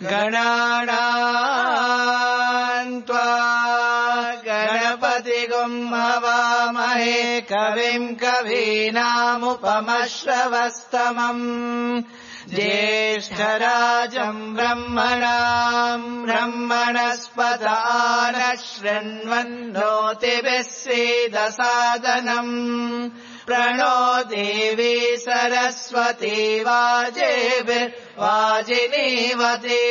गणानाम् त्वा गणपतिगुं हवामहे कविम् कवीनामुपमश्रवस्तमम् ज्येष्ठराजम् ब्रह्मणाम् ब्रह्मणस्पत नः शृण्वन्नोतिभिः सीदसादनम् प्रणो देवी सरस्वती वाजिनीवती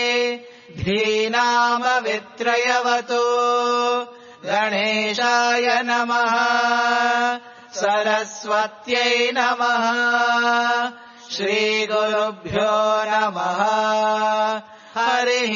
धीनामवित्रयवतु गणेशाय नमः सरस्वत्यै नमः श्रीगुरुभ्यो नमः हरिः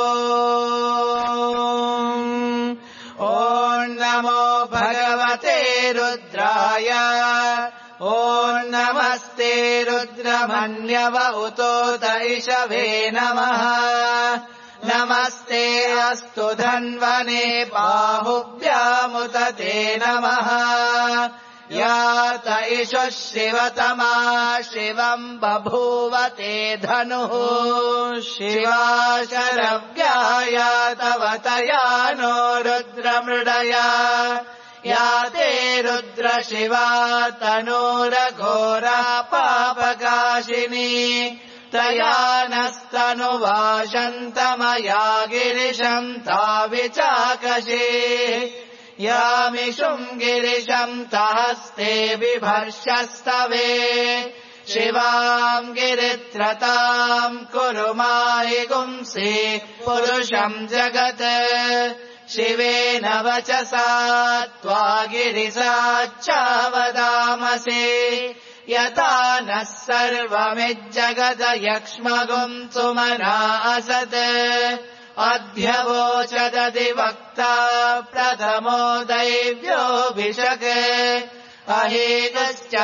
ओम् ॐ नमो भगवते रुद्राय ॐ नमस्ते रुद्रमन्यव उतोत इषवे नमः नमस्ते अस्तु धन्वने बाहुभ्यामुत ते नमः यात इषुः शिवतमा शिवम् बभूव ते धनुः शिवा शरव्या तव तया नो रुद्रमृडया या ते रुद्र शिवा तनूरघोरा पापकाशिनी तया नस्तनुवाशन्तमया गिरिशम् ताविचाकशे यामिषुम् गिरिशम् तहस्ते बिभर्षस्तवे शिवाम् गिरित्रताम् कुरु माहि गुंसि पुरुषम् जगत् शिवेन वचसा त्वा गिरिसाच्चावदामसे यथा नः सर्वमिज्जगद यक्ष्मगुम् सुमना असत् अध्यवोचदधिवक्ता प्रथमो दैव्योऽभिषक् अहेकश्च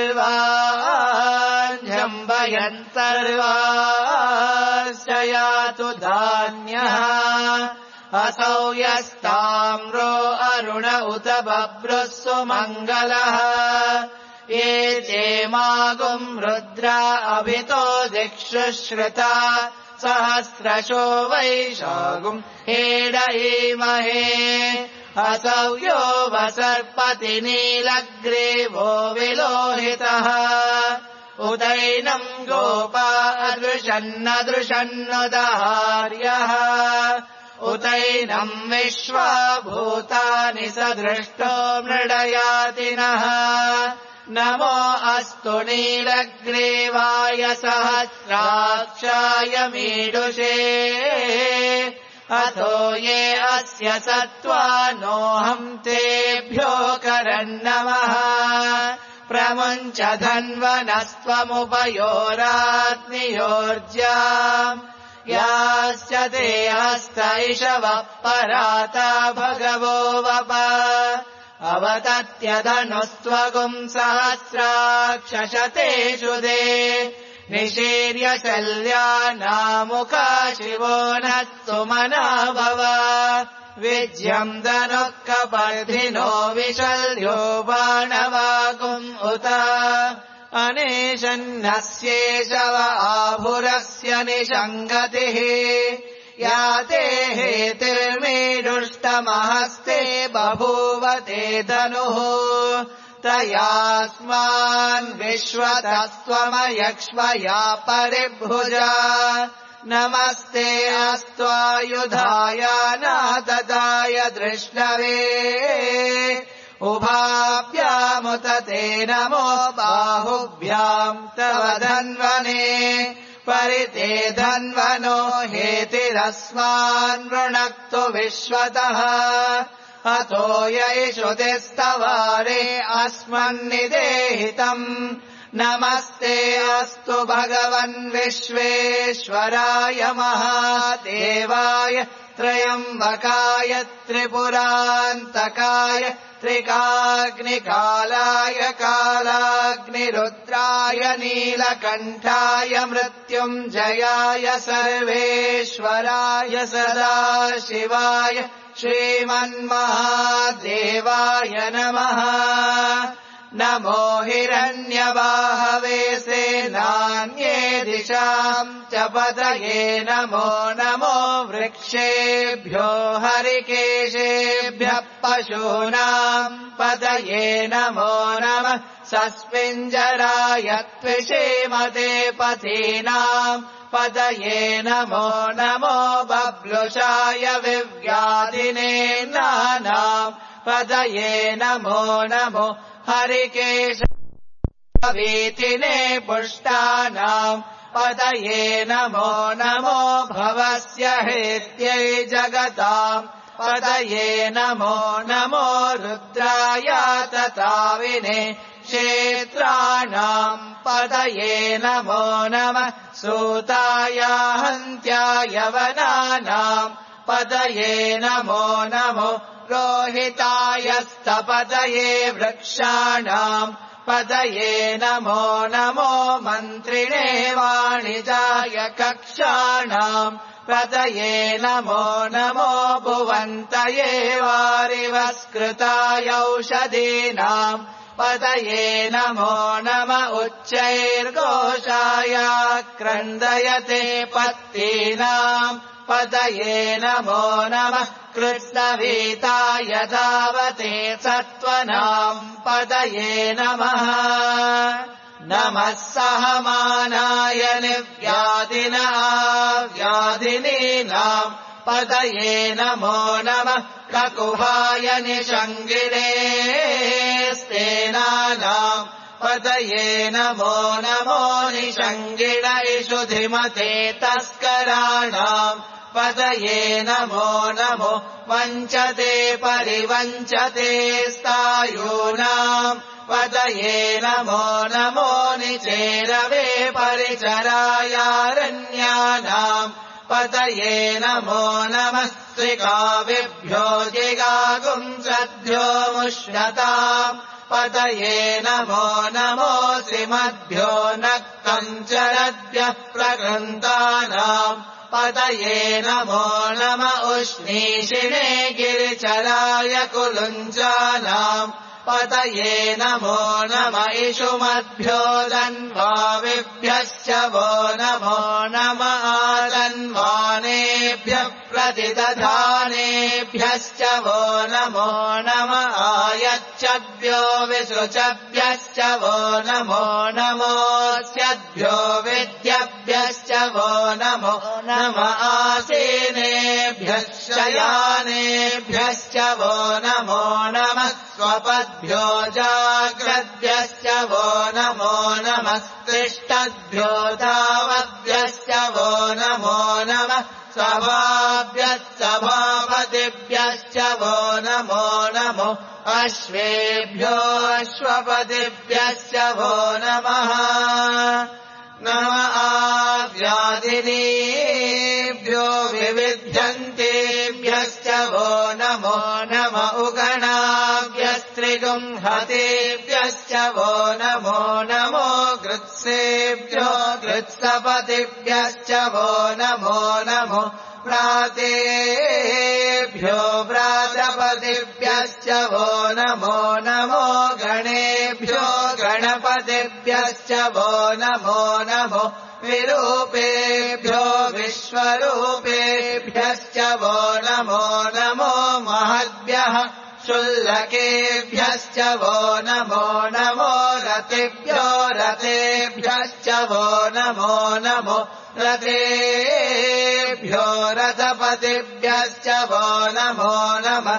सर्वाञ्जम्बयन् सर्वाश्च यातु धान्यः असौ यस्ताम्रो अरुण उत बभ्रुः सुमङ्गलः ये चेमागुम् रुद्रा अभितो दिक्षुश्रुता सहस्रशो वैशागुम् हेडयेमहे असौ यो वसर्पति नीलग्रीवो विलोहितः उदैनम् गोपा अदृशन्नदृशन्नुदहार्यः उदैनम् विश्वा भूतानि सदृष्टो मृडयातिनः नमो अस्तु नीलग्रीवाय सहस्राक्षाय मीडुषे अथो ये अस्य सत्त्वानोऽहम् तेभ्यो करन्नमः प्रमुञ्च धन्वनस्त्वमुपयोराग्नियोर्ज्याम् याश्च ते हस्त इषवः पराता भगवो वप अवतत्यधनुस्त्वगुम् सहस्राक्षशतेषु दे निशीर्य शल्यानामुखा शिवो नः सुमना भव विज्यम् धनुः कपर्धिनो विशल्यो बाणवागुम् उत अनेशन्नस्येषव आभुरस्य निषङ्गतिः या ते हेतिर्मीडुष्टमहस्ते बभूव ते धनुः तयास्मान् विश्वतस्त्वमयक्ष्मया परिभुजा नमस्ते अस्त्वायुधाय नाददाय दृष्णवे उभाभ्यामुत ते नमो बाहुभ्याम् तव धन्वने परिते धन्वनो हेतिरस्मान् वृणक्तु विश्वतः अतो यैषुतिस्तवारे अस्मन्निदेहितम् नमस्ते अस्तु भगवन् विश्वेश्वराय महादेवाय त्रयम्बकाय त्रिपुरान्तकाय त्रिकाग्निकालाय कालाग्निरुद्राय नीलकण्ठाय मृत्युञ्जयाय सर्वेश्वराय सदाशिवाय श्रीमन्महादेवाय नमः नमो हिरण्यबाहवे सेनान्ये दिशाम् च पतये नमो नमो वृक्षेभ्यो हरिकेशेभ्यः पशूनाम् पतये नमो नमः सस्मिञ्जराय त्विषेमते पथीनाम् पतये नमो नमो बब्लुषाय विव्याधिने नानाम् पतये नमो नमो हरिकेशवीतिने पुष्टानाम् पतये नमो नमो भवस्य हेत्यै जगताम् पतये नमो नमो रुद्राय तताविने क्षेत्राणाम् पतये नमो नमः सूताय हन्त्याय वनानाम् पतये नमो नमो रोहितायस्तपतये वृक्षाणाम् पतये नमो नमो मन्त्रिणे वाणिजाय कक्षाणाम् पतये नमो नमो भुवन्तये वारिवस्कृताय औषधीनाम् पतये नमो नम उच्चैर्घोषाय क्रन्दयते पत्तीनाम् पतये नमो नमः कृष्णवीताय धावते सत्त्वनाम् पतये नमः नमः सहमानाय व्याधिनीनाम् पतये नमो नमः ककुभाय निषङ्गिणे स्तेनानाम् पतये नमो नमो निषङ्गिण इषुधिमते तस्कराणाम् पतये नमो नमो वञ्चते परिवञ्चते स्तायूनाम् पतये नमो नमो निचेरवे परिचरायारण्यानाम् पतये नमो नमः स्त्रिकाविभ्यो जिगागुंसद्भ्यो मुष्णताम् पतये नमो नमो श्रीमद्भ्यो नक्तञ्चरद्भ्यः प्रकृन्तानाम् पतये नमो नम उष्णीषिणे गिरिचराय कुलुञ्चानाम् पतये नमो नम इषुमद्भ्यो धन्वाविभ्यश्च वो नमो नम आधन्वानेभ्यः प्रतिदधानेभ्यश्च वो नमो नम आयच्छद्भ्यो विसृचभ्यश्च वो नमो नमोऽस्यद्भ्यो विद्यभ्यश्च वो नमो नम आसीनेभ्यः शयानेभ्यश्च वो नमो नमः स्वपद्भ्यो जाग्रद्भ्यश्च वो नमो नमः तिष्ठद्भ्यो धावद्भ्यश्च वो नमो नमः सभाभ्यः वो नमो नमो अश्वेभ्यो अश्वपतिभ्यश्च वो नमः नम आव्याधिनीभ्यो विविध्यन्तेभ्यश्च वो नमो नम उगणाभ्यस्त्रिगुंहतेभ्यश्च वो नमो नमो गृत्सेभ्यो गृत्सपतिभ्यश्च वो नमो नमो प्रातेभ्यो व्रातपतिभ्यश्च वो नमो नमो गणेभ्यो गणपतिभ्यश्च वो नमो नमो विरूपेभ्यो विश्वरूपेभ्यश्च वो नमो नमो महद्भ्यः शुल्लकेभ्यश्च वो नमो नमो रतेभ्यो रतेभ्यश्च वो नमो नमो रतेभ्यो रथपतिभ्यश्च वो नमो नमः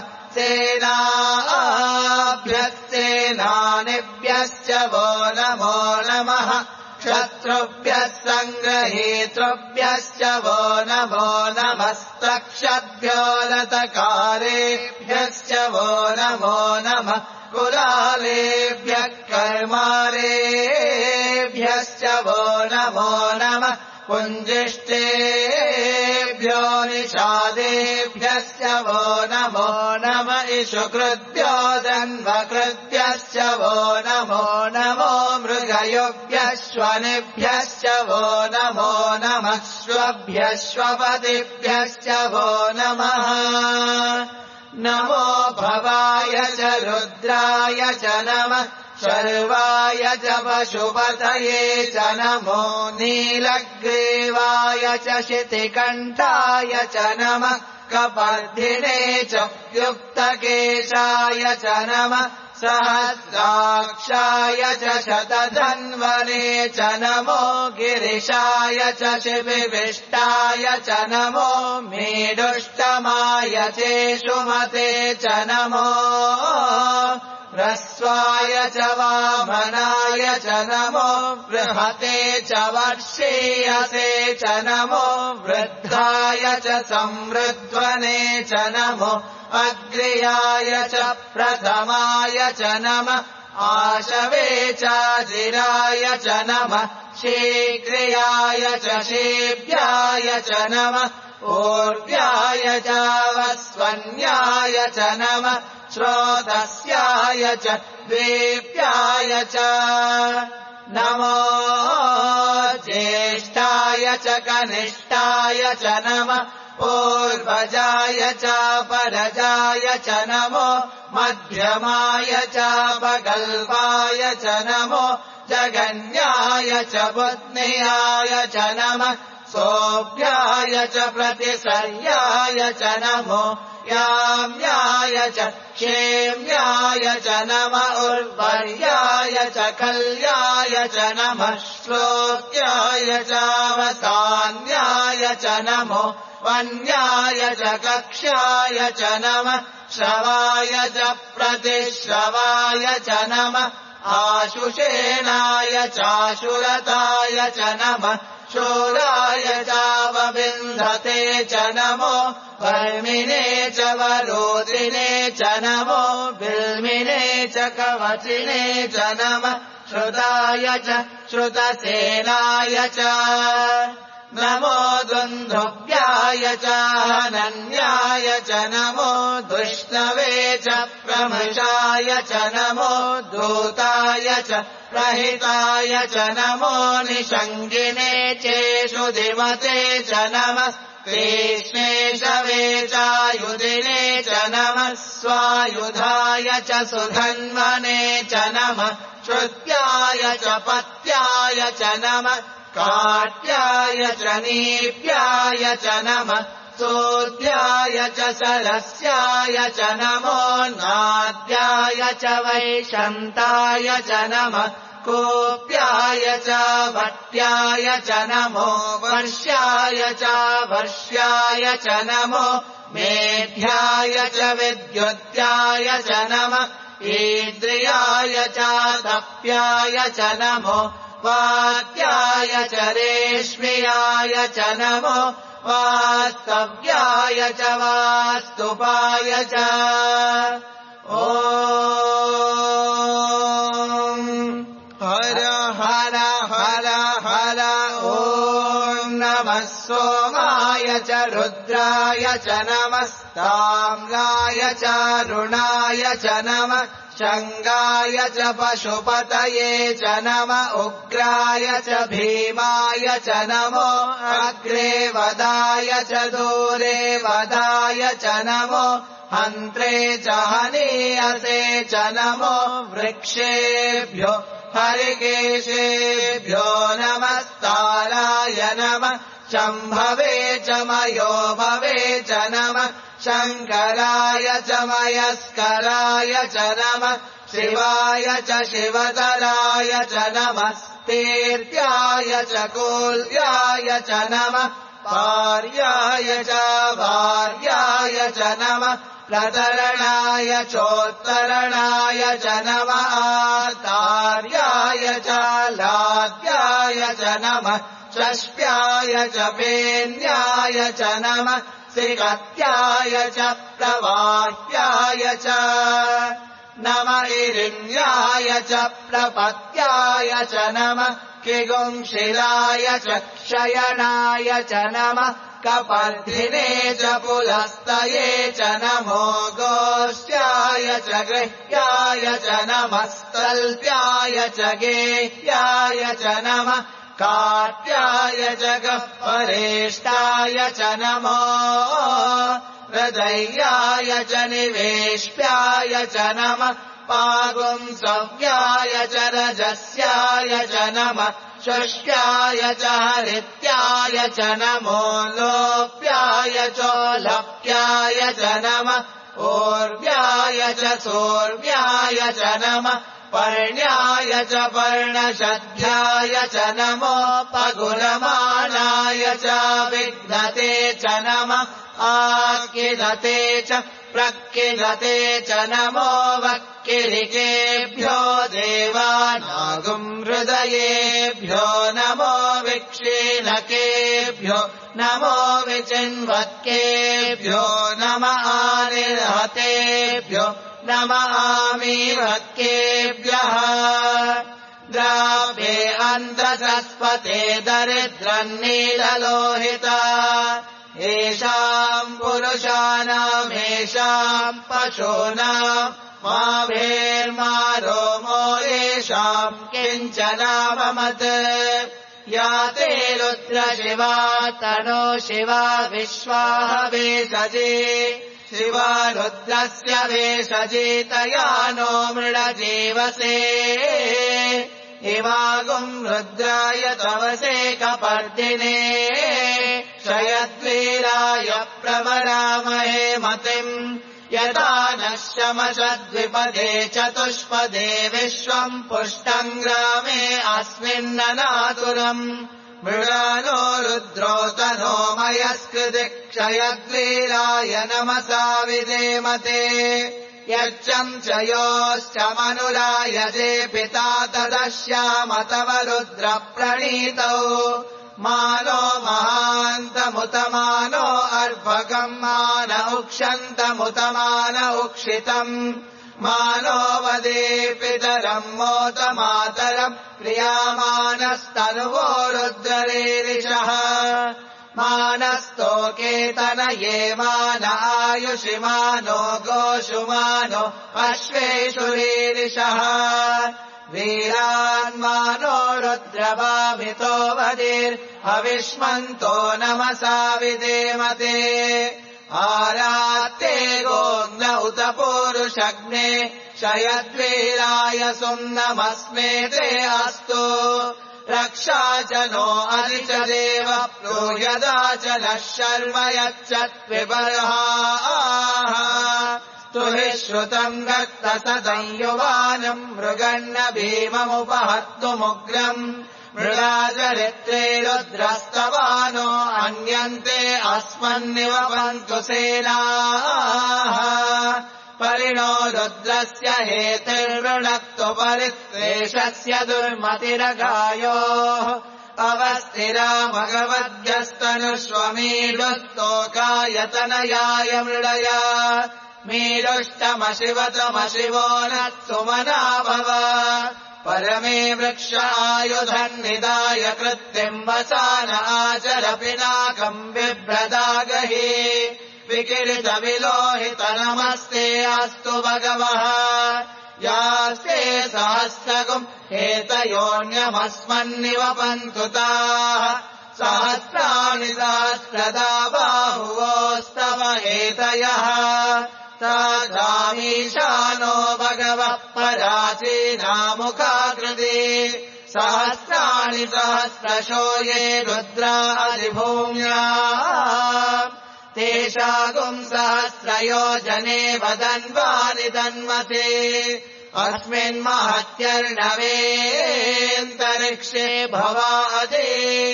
सेनाभ्यश्चेनानिभ्यश्च वो नमो नमः शत्रुभ्यः सङ्ग्रहेतृभ्यश्च वो नमो नमस्तक्षद्भ्यो लतकारेभ्यश्च वो नमो नमः कुलालेभ्यः कर्मारेभ्यश्च वो नमो नमः पुञ्जिष्टेभ्यो निषादेभ्यश्च वो नमो नम इषुकृद्भ्यो धन्वकृद्भ्यश्च वो नमो नमो मृगयोभ्यश्वनिभ्यश्च वो नमो नमः श्वभ्यश्वपतिभ्यश्च वो नमः नमो भवाय च रुद्राय च नमः शर्वाय च पशुपतये च नमो नीलग्रीवाय च शितिकण्ठाय च नमः कपर्धिने च युक्तकेशाय च नमः सहस्राक्षाय च शतधन्वने च नमो गिरिशाय च शिविविष्टाय च नमो मेढुष्टमाय चेषुमते च नमो ह्रस्वाय च वामनाय च नमो बृहते च वर्षीयसे च नमो वृद्धाय च संवृध्वने च नमो अग्र्याय च प्रथमाय च नमः आशवे चाजिराय च नमः शीघ्र्याय च शीभ्याय च नमः ऊर्ध्याय च वस्वन्याय च नमः श्रोतस्याय च द्वीप्याय च नमो ज्येष्ठाय च कनिष्ठाय च नमः पूर्वजाय च परजाय च नमो मध्यमाय च पगल्पाय च नमो जगन्याय च बुध्नियाय च नमः सोऽभ्याय च प्रतिसर्याय च नमो याम्याय च क्षेम्याय च नमः उर्वर्याय च कल्याय च नमः श्लोक्याय च वसान्याय च नमो वन्याय च कक्ष्याय च नमः श्रवाय च प्रतिश्रवाय च नमः आशुषेणाय चाशुरताय च नमः शूराय चावबिन्धते च नमो वर्मिणे च वरोधिने च नमो बिल्मिने च कवचिने च नमः श्रुताय च श्रुतसेनाय च नमो दुन्दुभ्याय च हनन्याय च नमो दुष्णवे च प्रमृषाय च नमो दूताय च प्रहिताय च नमो निषङ्गिने चेषु दिमते च नमः कृष्णेशवे चायुधिने च नमः स्वायुधाय च सुधन्वने च नमः श्रुत्याय च पत्याय च नमः काट्याय च नीप्याय च नमः सोऽध्याय च सरस्याय च नमो नाद्याय च वैशन्ताय च नमः कोऽप्याय च भट्याय च नमो वर्ष्याय च वर्ष्याय च नमो मेध्याय च विद्युत्याय च नमः ईद्रियाय च तप्याय च नमो वात्याय च रेश्म्याय च नमो वास्तव्याय च वास्तुपाय च ॐ हर हर हर हर ॐ नमः सोमाय च रुद्राय च नमस्ताम्राय च रुणाय च नमः शङ्गाय च पशुपतये च नमः उग्राय च भीमाय च नमो अग्रे वदाय च दूरे वदाय च नमो हन्त्रे च हनीयसे च नमो वृक्षेभ्यो हरिकेशेभ्यो नमस्ताराय नमः शम्भवे च मयो भवे च नमः शङ्कराय च मयस्कराय च नमः शिवाय च शिवतराय च नमः स्तीर्त्याय च कूल्याय च नमः पार्याय च भार्याय च नमः प्रतरणाय चोत्तरणाय च नमः आर्तार्याय च लाद्याय च नमः षष्ट्याय च पेन्याय च नमः श्रीगत्याय च प्रवाह्याय च नमः इरिण्याय च प्रपत्याय च नमः किगुंशिलाय च शयनाय च नमः कपर्धिने च पुलस्तये च नमो गोष्ठ्याय च गृह्याय च नमः स्तल्प्याय च गेह्याय च नमः काट्याय च गह्वरेष्ठाय च नमो हृदयाय च निवेश्याय च नमः पागुंसव्याय च रजस्याय च नमः शुष्याय च हरित्याय च नमो लोप्याय चोलप्याय च नमः ऊर्व्याय च सूर्व्याय च नमः पर्ण्याय च पर्णशद्याय च नमो पगुलमानाय च विघ्नते च नमः आकिलते च प्रकिलते च नमो वक्किलिकेभ्यो देवानागुम् हृदयेभ्यो नमो विक्षीणकेभ्यो नमो विचिन्वत्केभ्यो नमः आनिर्हतेभ्यो नमः आमीवत्केभ्यः द्राव्ये अन्धसस्पते दरिद्रन्नीललोहिता येषाम् पुरुषाणामेषाम् पशूनाम् माभेर्मा रोमो येषाम् किञ्चनाममत् या ते रुद्रशिवा तनो शिवा विश्वाः वेशजे शिवा रुद्रस्य वेशजेतया नो मृडजीवसे इवागुम् रुद्राय तवसे कपर्दिने शयद्वीराय प्रवरामहे मतिम् यदा नः शमशद्विपदे चतुष्पदे विश्वम् पुष्टम् ग्रामे अस्मिन्ननातुरम् मृडानो रुद्रोतनो मयस्कृति क्षयद्वीराय नमसा विधेमते यच्चम् च योश्च मनुरायजे पिता तदश्याम तव रुद्रप्रणीतौ मानो महान्तमुतमानो अर्भकम् मान उक्षन्तमुतमान उक्षितम् मानो वदे पितरम् मोतमातरम् प्रियामानस्तनुवो रुद्ररीरिषः मानस्तोकेतनये मान आयुषि मानो गोषुमानो अश्वेषु रीरिषः वीरान्मानो रुद्रवामितो वदिर्हविष्मन्तो नमसा विधेमते आरात्ते गोग्न उत पूरुषग्ने शयद्वीराय सुम्नमस्मे ते अस्तु रक्षा च नो अधि च देव प्रोयदा च नः शर्म यच्चत्विबर्हाः स्तुहि श्रुतम् गत्तसदम् युवानम् मृगन्न भीममुपहर्तुमुग्रम् मृगाचरित्रे रुद्रस्तवानो अन्यन्ते अस्मन्निवपन्तु सेनाः परिणो रुद्रस्य हेतिर्वृणक्तु परित्वेषस्य दुर्मतिरगायोः अवस्थिरा भगवद्भ्यस्तनुष्वमीडुस्तोकायतनयाय मृडया मीडुष्टमशिवतमशिवो न सुमना भव परमे वृक्षायुधन्निदाय कृत्तिम् वसान आचर पिनाकम् बिभ्रदागहि विकिरितविलोहित नमस्ते अस्तु भगवः यास्ते सहस्रगुम् हेतयोऽन्यमस्मन्निवपन्तु ताः सहस्राणि सहस्रदा बाहुवोस्तव हेतयः तासामीशानो भगवः पराचीनामुखाकृति सहस्राणि सहस्रशो ये रुद्रादिभूम्या तेषागुम् सहस्रयोजने वदन्वानि तन्मते अस्मिन्महत्यर्णवेऽन्तरिक्षे भवादे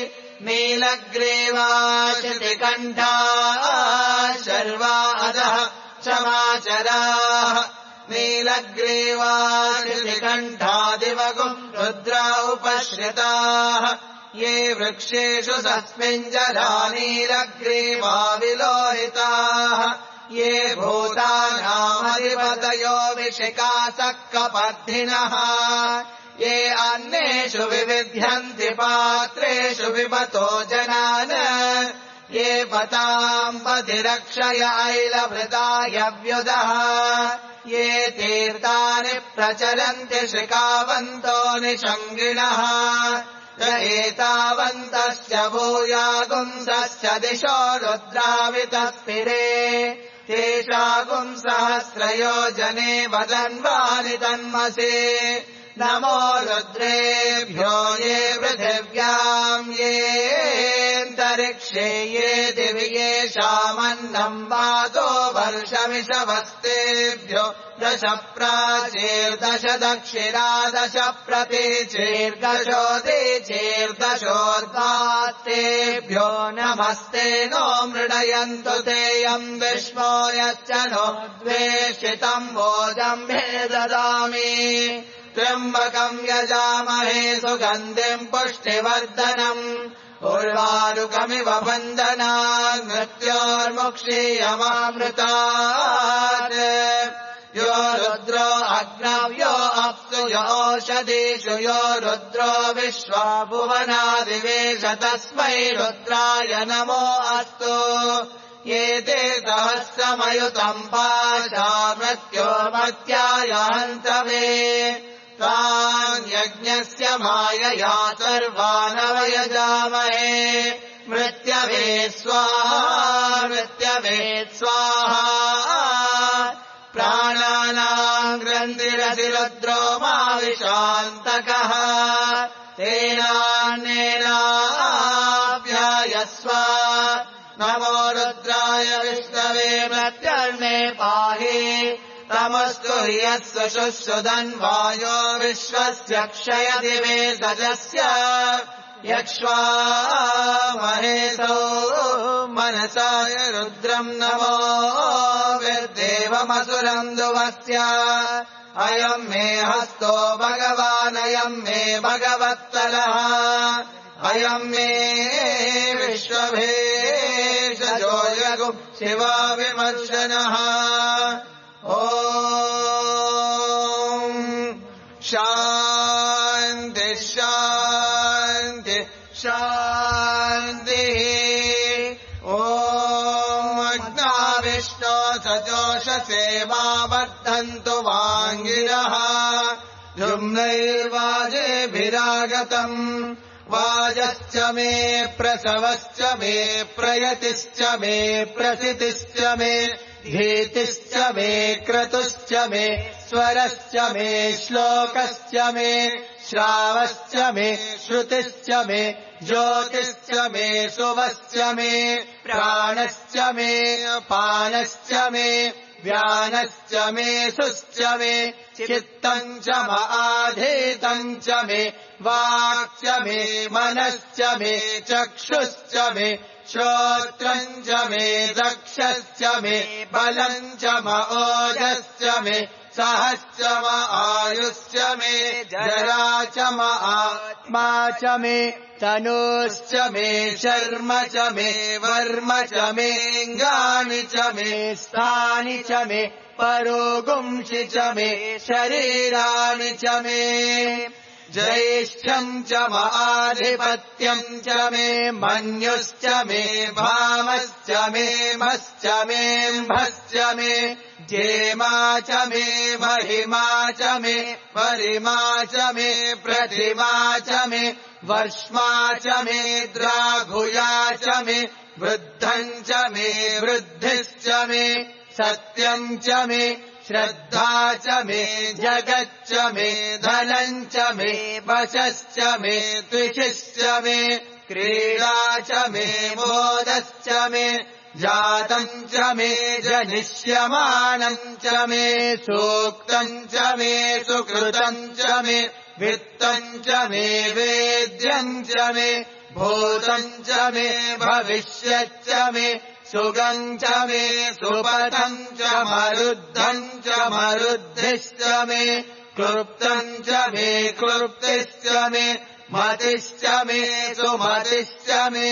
नीलग्रीवाशितिकण्ठा शर्वा अधः क्षमाचराः नीलग्रीवाशितिकण्ठादिवगुम् रुद्रा उपश्रिताः ये वृक्षेषु सस्मिञ्जरा नीलग्रीवा विलोहिताः ये भूतानामधिपतयो विशिखासः कपर्धिनः ये अन्नेषु विविध्यन्ति पात्रेषु विपतो जनान् ये पताम् पथिरक्षय ऐलभृताय व्युदः ये तीर्थानि प्रचलन्ति शिखावन्तो निषङ्गिणः एतावन्तस्य भूयागुंसस्य दिशो रुद्रावितस्थिरे तेषागुम् सहस्रयोजने वदन्वानि तन्मसे नमो रुद्रेभ्यो ये पृथिव्याम् येऽन्तरिक्षे ये दिवि येषामन्नम् वातो वर्षमिषवस्तेभ्यो 10 प्राचीर्दश दक्षिणा 10 प्रतीचीर्दशोदीचीर्दशोर्ध्वात्तेभ्यो नमस्ते नो मृडयन्तु तेऽयम् विष्णो यश्च नो द्वेषितम् वोजम् भे ददामि त्र्यम्बकम् यजामहे सुगन्धिम् पुष्टिवर्धनम् उर्वारुकमिव बन्धनात् मृत्योर्मुक्षीयमामृतात् यो रुद्रो अग्नव्यो अप्सु यो ओषधीषु यो रुद्रो विश्वा भुवनादिवेश तस्मै रुद्राय नमो अस्तु ये ते सहस्रमयुतम् पाशा मृत्योर्मर्त्याय हन्तवे तान् यज्ञस्य मायया सर्वानवयजामहे मृत्यवे स्वाहा मृत्यवे स्वाहा प्राणानाम् ग्रन्थिरधिरुद्रो माविशान्तकः तेनान्नेनाभ्यायस्व नमो रुद्राय विष्णवे मृत्यर्णे पाहि तमस्तु यस्य शुश्रुधन्वायो विश्वस्य क्षयदिवे सजस्य यक्ष्वा महेशो मनसाय रुद्रम् नमो विर्देवमसुरम् दुवस्य अयम् मे हस्तो भगवानयम् मे भगवत्तरः अयम् मे विश्वभेषजो यगु शिवा विमर्शनः ॐ शान्ति शान्ति शान्तिः ॐ अग्नाविष्णो सजोषसे मा वर्धन्तु वाङ्गिरः जुम्नैर्वाजेभिरागतम् वाजश्च मे प्रसवश्च मे प्रयतिश्च मे प्रसितिश्च मे धीतिश्च मे क्रतुश्च मे स्वरश्च मे श्लोकश्च मे श्रावश्च मे श्रुतिश्च मे ज्योतिश्च मे सुवश्च मे प्राणश्च मे पानश्च मे व्यानश्च मे सुश्च मे चित्तम् च आधीतम् च मे वाक्च मे मनश्च मे चक्षुश्च मे श्रोत्रम् च मे दक्षश्च मे बलम् च ओजश्च मे सहश्च आयुश्च मे जरा च आत्मा च मे तनुश्च मे शर्म च मे वर्म च मेऽङ्गानि च मे स्थानि च मे परोगुंसि च मे शरीराणि च मे ज्येष्ठम् च आधिपत्यम् च मे मन्युश्च मे भामश्च मे मश्च मेऽम्भश्च मे जेमा च मे महिमा च मे परिमा च मे प्रतिमा च मे वर्ष्मा च मे द्राघुया च मे वृद्धम् च मे वृद्धिश्च मे सत्यम् च मे श्रद्धा च मे जगच्च मे धनम् च मे वशश्च मे त्विषिश्च मे क्रीडा च मे मोदश्च मे जातम् च मे जनिष्यमानम् च मे सूक्तम् च मे सुकृतम् च मे वित्तम् च मे वेद्यम् च मे भूतम् च मे भविष्यच्च मे सुगम् च मे सुपथम् च मरुद्धम् च मरुद्धिश्च मे क्लृप्तम् च मे क्लृप्तिश्च मे मतिश्च मे सुमतिश्च मे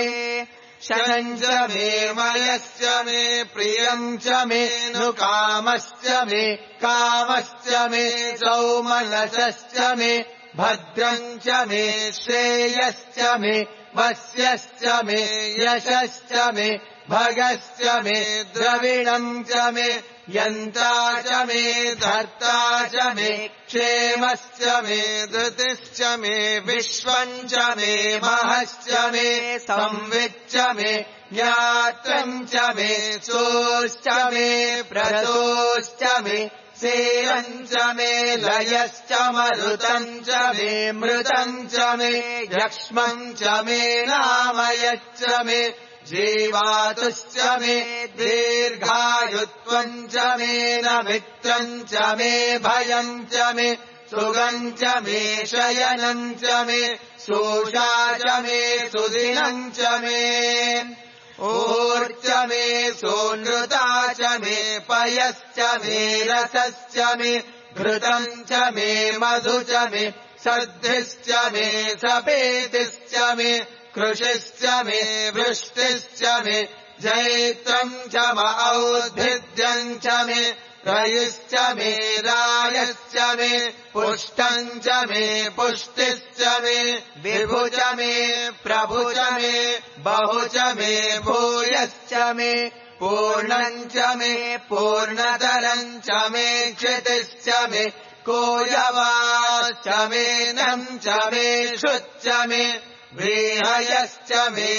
शनम् च मे मयश्च मे प्रियम् च मे नुकामश्च मे कामश्च मे सौमनसश्च मे भद्रम् च मे श्रेयश्च मे वस्यश्च मे यशश्च मे भगश्च मे द्रविणम् च मे यन्ता च मे धर्ता च मे क्षेमश्च मे धृतिश्च मे विश्वम् च मे महश्च मे संविच्च मे ज्ञात्रम् च मे सोश्च मे प्रसोश्च मे सेयम् च मे लयश्च मरुतम् च मे मृतम् च मे यक्ष्मम् च मे नामयच्च मे जीवातुश्च मे दीर्घायुत्वम् च मे न मित्रम् च मे भयम् च मे सुगम् च मे शयनम् च मे सोषा च मे सुदिनम् च मे ऊर्च मे सोनृता च मे पयश्च मे रसश्च मे घृतम् च मे मधु च मे सद्धिश्च मे सपेतिश्च मे कृषिश्च मे वृष्टिश्च मे जैत्रम् च औद्भिद्यम् च मे रयिश्च मे रायश्च मे पुष्टम् च मे पुष्टिश्च मे विभु च मे प्रभु च मे बहु च मे भूयश्च मे पूर्णम् च मे पूर्णतरम् च मे क्षितिश्च मे कोयवाश्च मे नम् च मे शुच्च मे व्रीहयश्च मे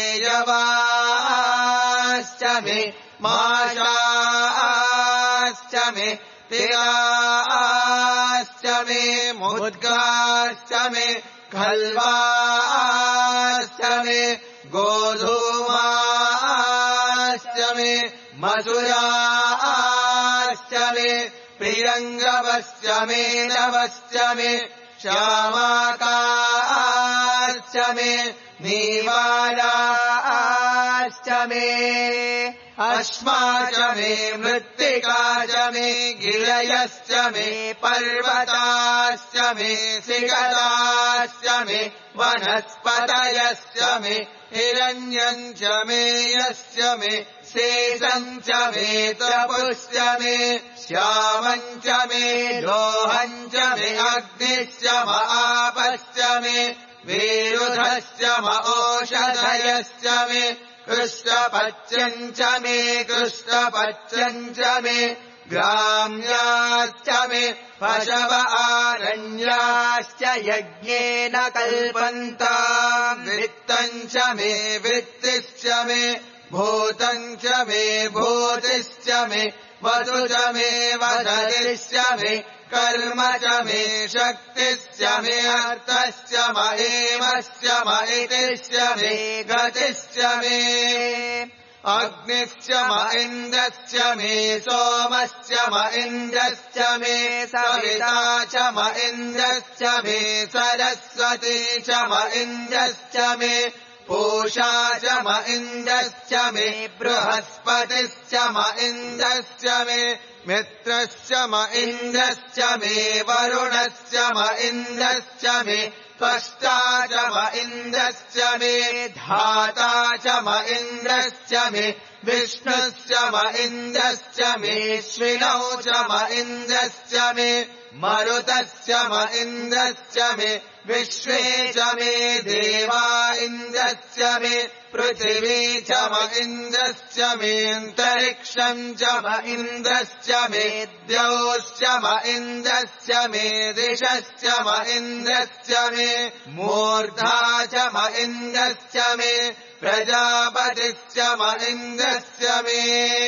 यवाश्च मे माशाश्च मे तिलाश्च मे मुद्गाश्च मे खल्वाश्च मे गोधूमाश्च मे मसुराश्च मे प्रियङ्गवश्च मे नवश्च मे श्यामाकाश्च मे नीवालाश्च मे अश्मा च मे मृत्तिका च मे गिरयश्च मे पर्वताश्च मे सिकताश्च मे वनस्पतयश्च मे हिरण्यम् च मे यश्च मे शेषम् च मे तपुश्च मे श्यामम् च मे लोहम् च मे अग्निश्च आपश्च मे विरुधश्च ओषधयश्च मे कृष्णपच्यम् च मे कृष्णपच्यम् च मे ग्राम्याश्च मे पशव आरण्याश्च यज्ञेन कल्पन्ताम् वित्तम् च मे वृत्तिश्च मे भूतम् च मे भूतिश्च मे वधु च मे वदतिश्च मे कर्म च मे शक्तिश्च मे अर्थश्च महेमश्च महितिश्च मे गतिश्च मे अग्निश्च इन्द्रश्च मे सोमश्च इन्द्रश्च मे सविता च इन्द्रश्च मे सरस्वती च इन्द्रश्च मे पूषा च इन्द्रश्च मे बृहस्पतिश्च इन्द्रश्च मे मित्रश्च इन्द्रश्च मे वरुणश्च इन्द्रश्च मे त्वष्टा च इन्द्रश्च मे धाता च इन्द्रश्च मे विष्णुश्च इन्द्रश्च मे श्विनौ च इन्द्रश्च मे मरुतश्च इन्द्रश्च मे विश्वे च मे देवा इन्द्रश्च मे पृथिवी च इन्द्रश्च मे अन्तरिक्षम् च इन्द्रश्च मे द्यौश्च इन्द्रश्च मे दिशश्च इन्द्रश्च मे मूर्धा च इन्द्रश्च मे प्रजापतिश्च इन्द्रश्च मे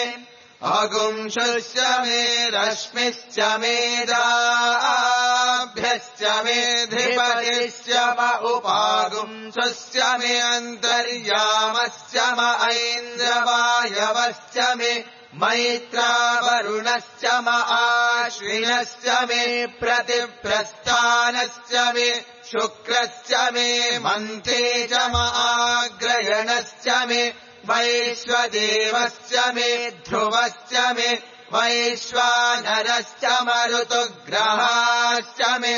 अगुंशुश्च मे रश्मिश्च मेधाभ्यश्च मे धिपतिश्च उपागुंसुश्च मे अन्तर्यामश्च ऐन्द्रवायवश्च मे मैत्रावरुणश्च आश्विनश्च मे प्रतिप्रस्थानश्च मे शुक्रश्च मे मन्थे च आग्रयणश्च मे वैश्वदेवश्च मे ध्रुवश्च मे वैश्वानरश्च ऋतुग्रहाश्च मे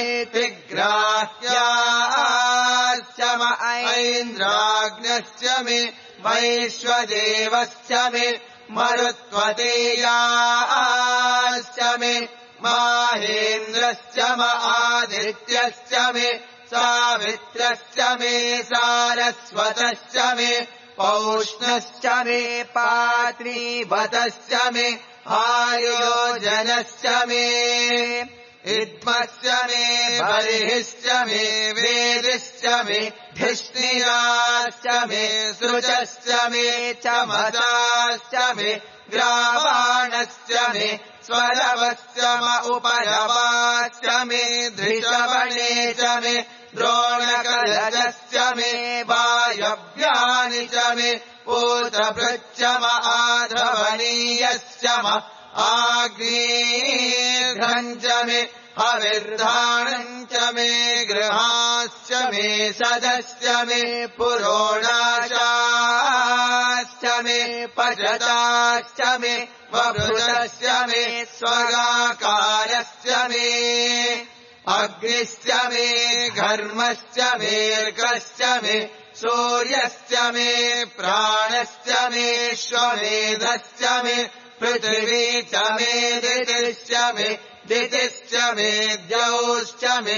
तिग्राह्याश्च ऐन्द्राग्न्यश्च मे वैश्वदेवश्च मे मरुत्वतेयाश्च मे माहेन्द्रश्च आदित्यश्च मे सावित्रश्च मे सारस्वतश्च मे पौष्णश्च मे पात्रीवतश्च मे आयोजनश्च मे इद्मश्च मे बर्हिश्च मे वेदिश्च मे धिष्णिराश्च मे सृजश्च मे चमसाश्च मे ग्रावाणश्च मे स्वरवश्च म उपरवाश्च मे धृषवणे च मे द्रोणकलशश्च मे वायव्यानि च मे पूतभृच्च म आधवनीयश्च म आग्नेर्घम् च मे हविर्धानम् च मे गृहाश्च मे सदश्च मे पुरोणाशाश्च मे पशताश्च मे वभृतश्च मे स्वगाकारश्च मे अग्निश्च मे घर्मश्च मेऽर्कश्च मे सूर्यश्च मे प्राणश्च मे श्वमेधश्च मे पृथिवी च मे दितिश्च मे दितिश्च मे द्यौश्च मे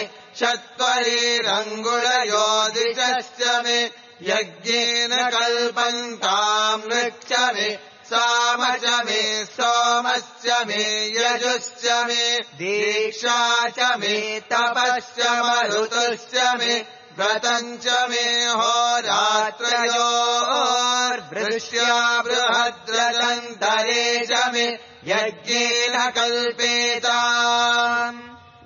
चत्वरिरङ्गुलयोदितश्च मे यज्ञेन कल्पन्ताम् ऋक् च मे साम च मे सोमश्च मे यजुश्च मे दीक्षा च मे तपश्च मरुतुश्च मे व्रतम् च मे होरात्रयोर्वृष्ट्या बृहद्रदन्तरे च मे यज्ञेन कल्पेताम्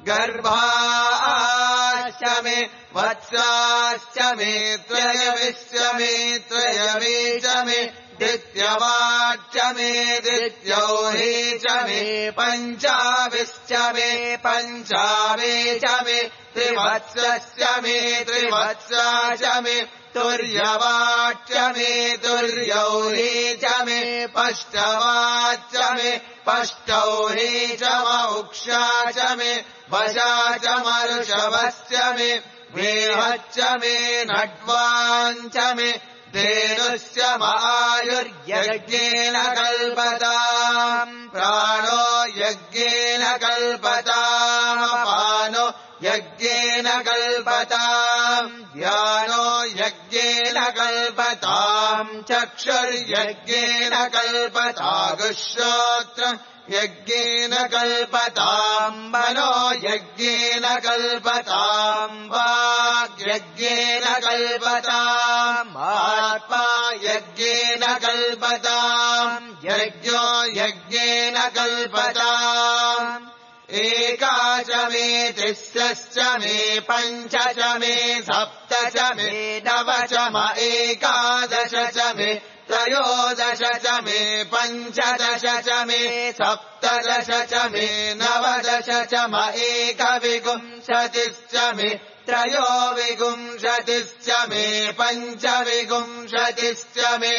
गर्भाश्च मे वत्साश्च मे त्रयविश्च मे त्रयवे च मे दित्यवाच्च मे दित्यौहे च मे पञ्चाविश्च मे पञ्चावे च मे त्रिवत्सश्च मे त्रिवत्सा च मे तुर्यवाच्च मे तुर्यौहे च मे पष्टवाच्च मे पष्टौहे च मौक्षा च मे वशा च मरुषवश्च मे वेहच्च मे नड्वाञ्च मे धेनुश्च मायुर्यज्ञेन कल्पताम् प्राणो यज्ञेन कल्पताम् अपानो यज्ञेन कल्पताम् ध्यानो यज्ञेन कल्पताम् चक्षुर्यज्ञेन कल्पतागुश्रोत्रम् यज्ञेन कल्पताम् मनो यज्ञेन कल्पताम् वाग्यज्ञेन कल्पताम् आत्मा यज्ञेन कल्पताम् यज्ञो यज्ञेन कल्पताम् एकाच मे तिस्रश्च मे पञ्च च मे सप्त च मे नव च म एकादश च मे त्रयोदश च मे पञ्चदश च मे सप्तदश च मे नवदश च म एकविंशतिश्च मे त्रयोविंशतिश्च मे पञ्चविंशतिश्च मे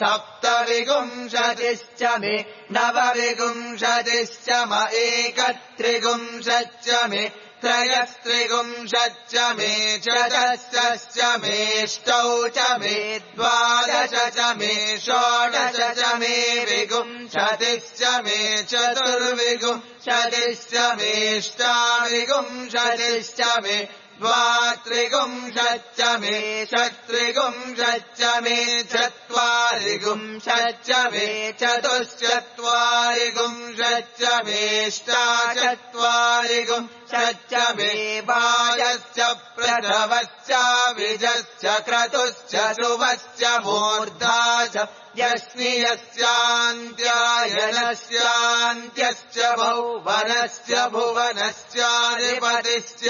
सप्तविंशतिश्च मे नवविंशतिश्च म एकत्रिंशच्च मे त्रयस्त्रिंशच्च मे चतुष्षश्च मेष्टौ च मे द्वादश च मे षोडश च मे विंशतिश्च मे चतुर्विंशतिश्च मेष्टाविंशतिश्च मे द्वात्रिंशच्च मे षट्त्रिंशच्च मे चत्वारिंशच्च मे चतुश्चत्वारिंशच्च मेष्टाचत्वारिंशच्च मे वायश्च प्रथवश्च विजश्च क्रतुश्च शुभश्च मूर्धा च यस्नियस्यान्त्यायनस्यान्त्यश्च भुवनश्च भुवनश्चाधिपतिश्च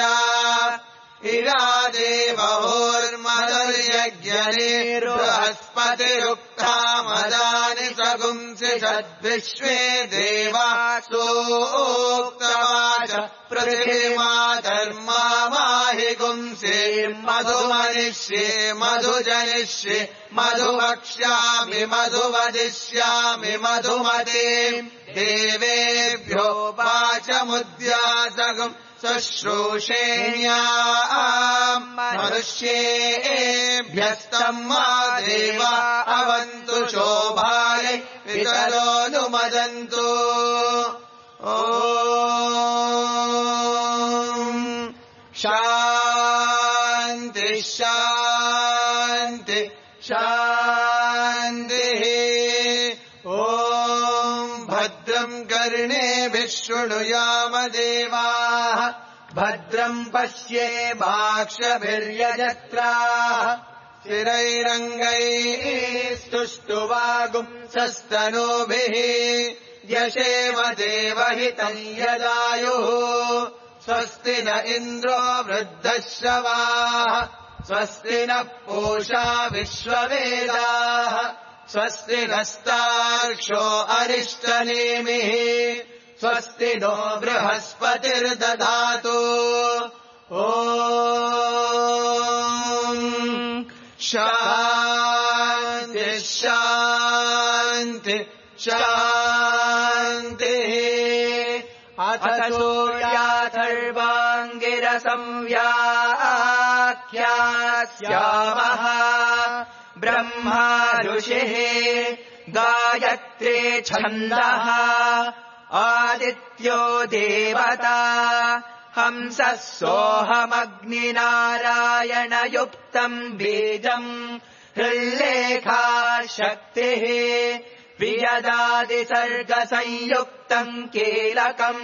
इरादेवहोर्मदर्यज्ञने बृहस्पतिरुक्तामदानि सगुंसि षद्विश्वे देवा सूक्तवाच पृथिवीमातर्मा माहि गुंसे मधुमनिष्ये मधुजनिष्ये मधुवक्ष्यामि मधुवदिष्यामि मधुमते देवेभ्यो वाचमुद्यासगुम् शुश्रूषेण्याम् मनुष्येभ्यस्तम् मा देवा अवन्तु शोभाय वितरोऽनुमदन्तु ॐ शान्ति शान्ति शान्तिः ॐ भद्रम् कर्णेभिः शृणुयाम देवाः भद्रम् पश्येमाक्षभिर्यजत्राः स्थिरैरङ्गैः स्तुष्टुवागुंसस्तनूभिः यशेम देवहितम् यदायुः स्वस्ति न इन्द्रो वृद्धश्रवाः स्वस्ति नः पूषा विश्ववेदाः स्वस्ति नस्तार्क्ष्यो अरिष्टनेमिः स्वस्ति नो बृहस्पतिर्दधातु ॐ शान्ति शान्ति शान्तिः अथ सूर्याथर्वाङ्गिरसंव्याख्यास्यामः ब्रह्मा ऋषिः गायत्रे छन्दः आदित्यो देवता हंसः सोऽहमग्निनारायणयुक्तम् बीजम् हृल्लेखा शक्तिः वियदादिसर्गसंयुक्तम् कीलकम्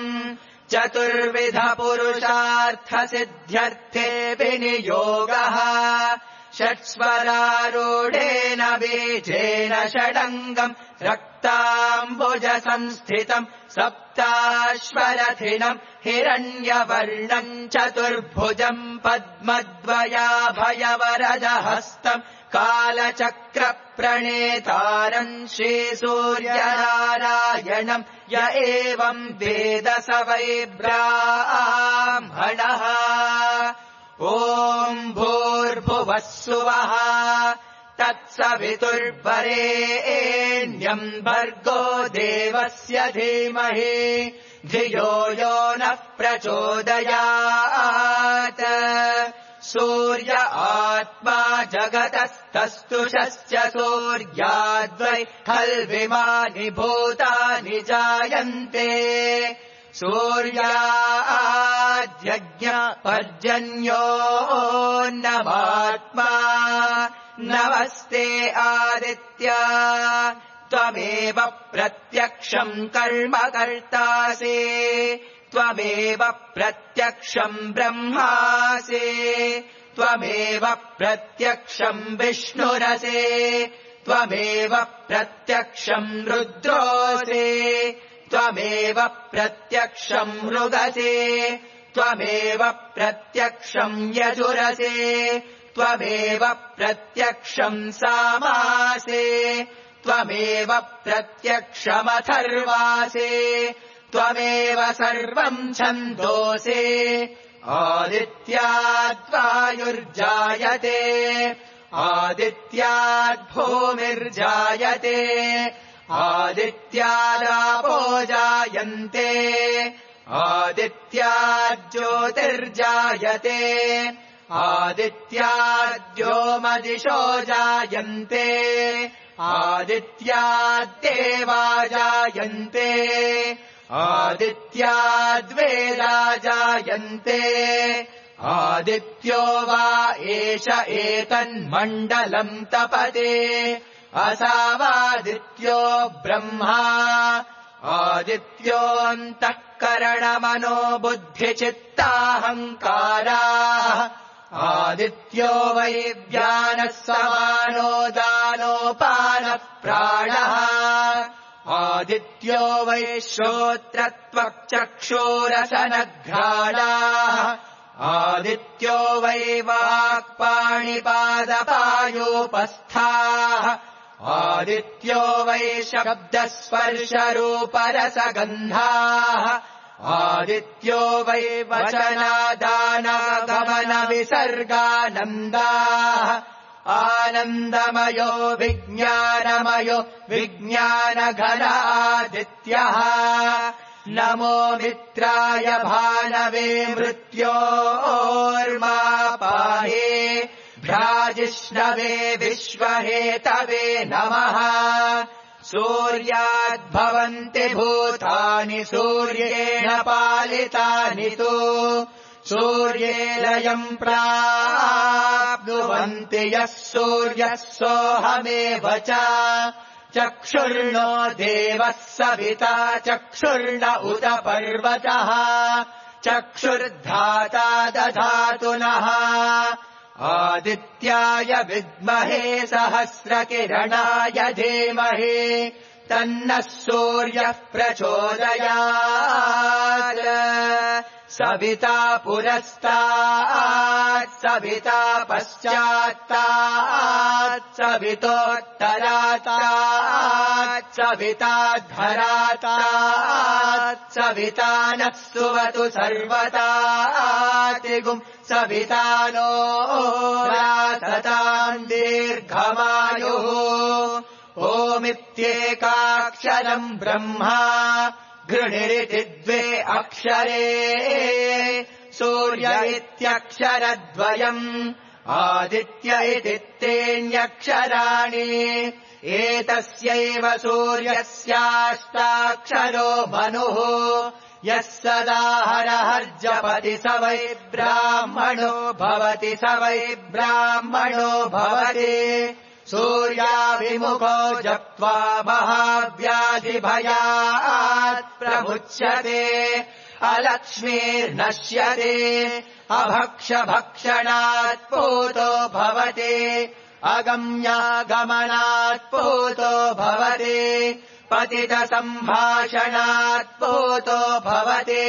चतुर्विधपुरुषार्थसिद्ध्यर्थे विनियोगः षट्स्वरारूढेन बीजेन षडङ्गम् रक्ताम्बुजसंस्थितम् सप्ताश्वरथिनम् हिरण्यवर्णम् चतुर्भुजम् पद्मद्वयाभयवरदहस्तम् कालचक्रप्रणेतारम् श्रीसूर्यनारायणम् य एवम् वेद स वै ब्राह्मणः ॐ भूर्भुवः सुवः तत्सवितुर्वरेण्यम् भर्गो देवस्य धीमहि धियो यो नः प्रचोदयात् सूर्य आत्मा जगतस्तस्तुषश्च सूर्याद्वै खल्विमानि भूतानि जायन्ते सूर्याद्यज्ञ पर्जन्योऽन्नमात्मा नमस्ते आदित्या त्वमेव प्रत्यक्षम् कर्म कर्तासि त्वमेव प्रत्यक्षम् ब्रह्मासि त्वमेव प्रत्यक्षम् विष्णुरसि त्वमेव प्रत्यक्षम् रुद्रोऽसि त्वमेव प्रत्यक्षम् मृगसि त्वमेव प्रत्यक्षम् यजुरसि त्वमेव प्रत्यक्षम् सामासि त्वमेव प्रत्यक्षमथर्वासि त्वमेव सर्वम् छन्दोसि आदित्याद्वायुर्जायते आदित्याद्भूमिर्जायते आदित्यादापो जायन्ते आदित्याज्योतिर्जायते आदित्याद्योमदिशो जायन्ते आदित्याद्देवा जायन्ते आदित्याद्वेदा जायन्ते आदित्यो वा एष एतन्मण्डलम् तपते असावादित्यो ब्रह्मा आदित्योऽन्तःकरणमनो बुद्धिचित्ताहङ्काराः आदित्यो वै व्यानः समानो दानोपानः प्राणः आदित्यो वै श्रोत्रत्वक्चक्षुरसनघ्राणाः आदित्यो वै वाक्पाणिपादपायोपस्थाः आदित्यो वै शब्दस्पर्शरूपरसगन्धाः आदित्यो वै वचनादानागमनविसर्गानन्दाः आनन्दमयो विज्ञानमयो विज्ञानघन आदित्यः नमो मित्राय भानवे मृत्योर्मा पाहे भ्राजिष्णवे विश्वहेतवे नमः सूर्याद्भवन्ति भूतानि सूर्येण पालितानि तु सूर्ये लयम् प्राप्नुवन्ति यः सूर्यः सोऽहमेव च चक्षुर्नो देवः सविता चक्षुर्न उत पर्वतः चक्षुर्धाता दधातु नः आदित्याय विद्महे सहस्रकिरणाय धीमहि तन्नः सूर्यः प्रचोदयात् सविता पुरस्तात् सविता पश्चात्तात् सवितोत्तरात् सविताधरात् सविता नः सुवतु सर्वतातिगुम् सविता नो रासताम् दीर्घमायुः ओमित्येकाक्षरम् ब्रह्मा गृणिरिति द्वे अक्षरे सूर्य इत्यक्षरद्वयम् आदित्य इति त्रीण्यक्षराणि एतस्यैव सूर्यस्याष्टाक्षरो मनुः यः सदा हरहर्जपति स वै ब्राह्मणो भवति स वै ब्राह्मणो भवति सूर्याभिमुखो जप्त्वा महाव्याधिभयात् प्रमुच्यते अलक्ष्मीर्नश्यते अभक्षभक्षणात् पूतो भवति अगम्यागमनात् पूतो भवति पतितसम्भाषणात् पूतो भवति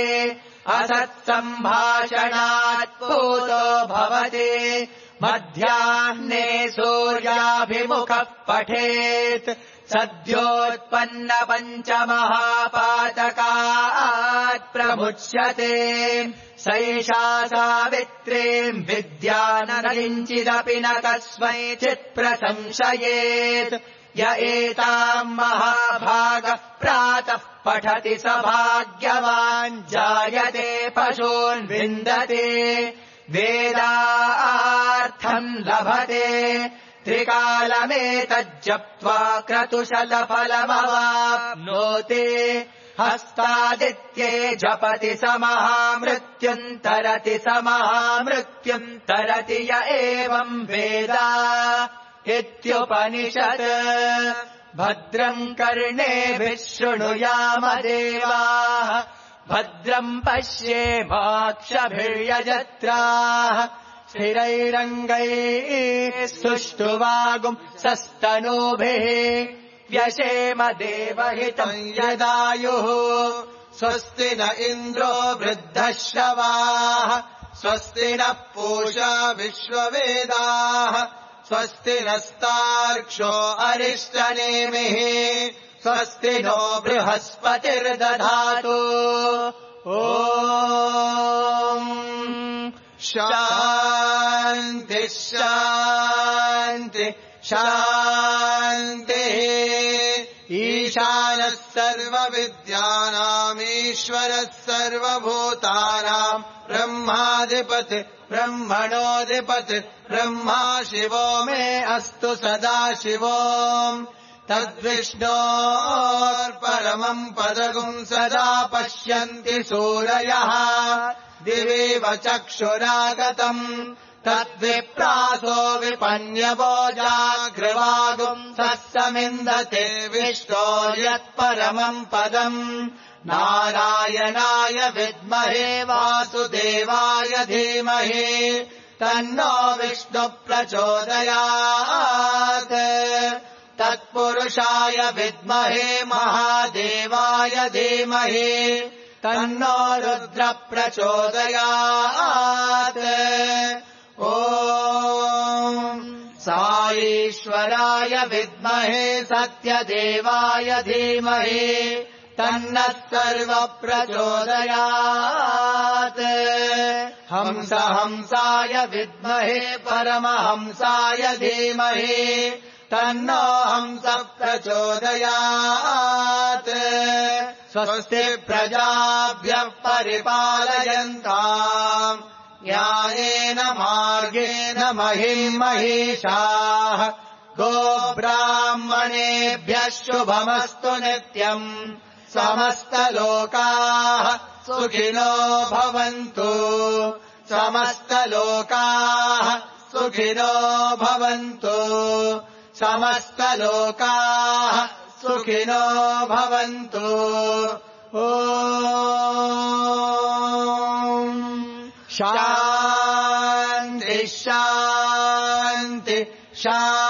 असत्सम्भाषणात् पूतो भवति मध्याह्ने सूर्याभिमुखः पठेत् सद्योत्पन्न पञ्चमहापातकात् प्रमुच्यते सैषा सावित्रीम् विद्या न किञ्चिदपि न कस्मैचित् प्रसंशयेत् य एताम् महाभागः प्रातः पठति स भाग्यवान् जायते पशून् विन्दते वेदार्थम् लभते त्रिकालमेतज्जप्त्वा क्रतुशलफलमवाप्नोति हस्तादित्ये जपति स महामृत्युम् तरति स महामृत्युम् तरति य एवम् वेद इत्युपनिषत् भद्रम् कर्णेभिः शृणुयाम देवाः भद्रम् पश्येमाक्षभिर्यजत्राः स्थिरैरङ्गैः सुष्ठुवागुम् सस्तनूभिः व्यशेम देवहितम् यदायुः स्वस्ति न इन्द्रो वृद्धश्रवाः स्वस्ति नः पूषा विश्ववेदाः स्वस्ति नस्तार्क्ष्यो अरिष्टनेमिः स्वस्ति नो बृहस्पतिर्दधातु ॐ शान्ति शान्ति शान्तिः ईशानः सर्वविद्यानामीश्वरः सर्वभूतानाम् ब्रह्माधिपति ब्रह्मणोऽधिपति ब्रह्मा शिवो मे अस्तु सदा शिवो तद्विष्णोर्परमम् पदगुम् सदा पश्यन्ति सूरयः दिवेव चक्षुरागतम् तद्विप्रासो विपन्यवो जागृवागुम् सत्समिन्दते विष्णो यत्परमम् पदम् नारायणाय विद्महे वासुदेवाय धीमहि तन्नो विष्णु प्रचोदयात् तत्पुरुषाय विद्महे महादेवाय धीमहि तन्नो रुद्र प्रचोदयात् ॐ साईश्वराय विद्महे सत्यदेवाय धीमहि तन्नः सर्वप्रचोदयात् हंसाय विद्महे परमहंसाय धीमहि तन्नो हंसः प्रचोदयात् स्वस्ति प्रजाभ्यः परिपालयन्ताम् न्यायेन मार्गेण महिम् महिषाः गोब्राह्मणेभ्यः शुभमस्तु नित्यम् समस्तलोकाः सुखिनो भवन्तु समस्तलोकाः सुखिनो भवन्तु समस्तलोकाः सुखिनो भवन्तु। शान्ति शान्ति शान्ति।